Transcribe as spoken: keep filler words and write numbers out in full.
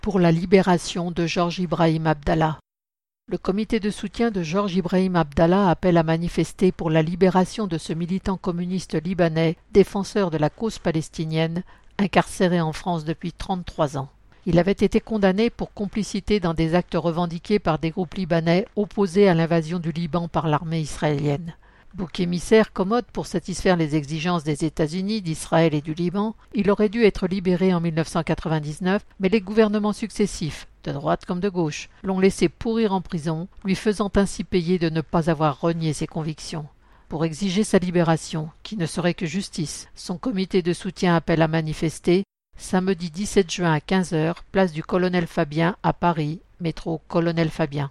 pour la libération de Georges Ibrahim Abdallah. Le comité de soutien de Georges Ibrahim Abdallah appelle à manifester pour la libération de ce militant communiste libanais, défenseur de la cause palestinienne, incarcéré en France depuis trente-trois ans. Il avait été condamné pour complicité dans des actes revendiqués par des groupes libanais opposés à l'invasion du Liban par l'armée israélienne. Bouc émissaire commode pour satisfaire les exigences des États-Unis, d'Israël et du Liban, il aurait dû être libéré en mille neuf cent quatre-vingt-dix-neuf, mais les gouvernements successifs, de droite comme de gauche, l'ont laissé pourrir en prison, lui faisant ainsi payer de ne pas avoir renié ses convictions. Pour exiger sa libération, qui ne serait que justice, son comité de soutien appelle à manifester samedi dix-sept juin à quinze heures, place du Colonel Fabien à Paris, métro Colonel Fabien.